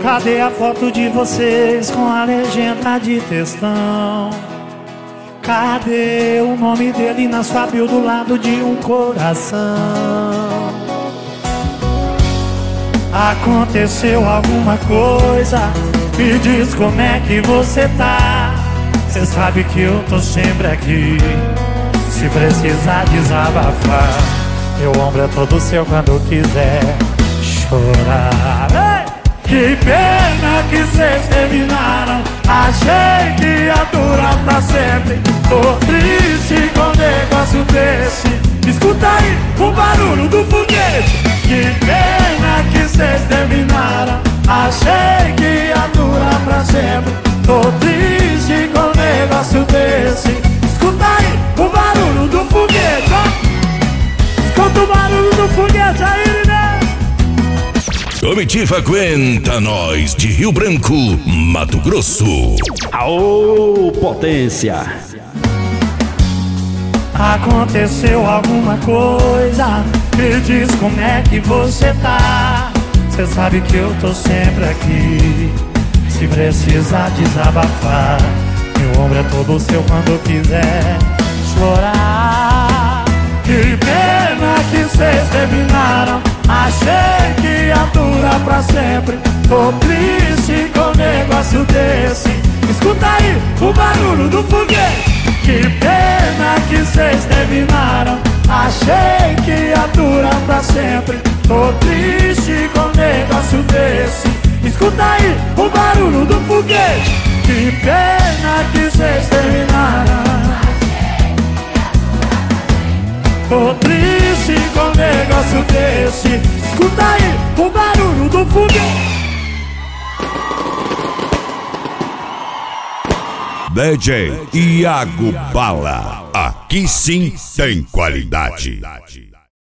Cadê a foto de vocês com a legenda de textão? Cadê o nome dele na sua bio do lado de um coração? Aconteceu alguma coisa? Me diz como é que você tá. Cê sabe que eu tô sempre aqui, se precisar desabafar. Meu ombro é todo seu quando quiser chorar. Ei! Que pena que cês terminaram. Achei que ia durar pra sempre. Tô triste com um negócio desse. Escuta aí o barulho do foguete. Que pena que cês terminaram. Achei que ia durar pra sempre. Tô triste com um negócio desse. Escuta aí o barulho do foguete, ó. Escuta o barulho do foguete aí, né? Comitiva Aguenta Nós, de Rio Branco, Mato Grosso. Aô, potência! Aconteceu alguma coisa? Me diz como é que você tá. Cê sabe que eu tô sempre aqui, se precisar desabafar. Meu ombro é todo seu quando quiser chorar. Que pena que cês terminaram. Achei que ia durar pra sempre. Tô triste com um negócio desse. Escuta aí o barulho do foguete. Que pena que cês terminaram. Achei que ia durar pra sempre. Tô triste com um negócio desse. Escuta aí o barulho do foguete. Que pena que cês terminaram. Tô triste com um negócio desse. Escuta aí o barulho do foguete. DJ Iago Bala, aqui sim tem qualidade.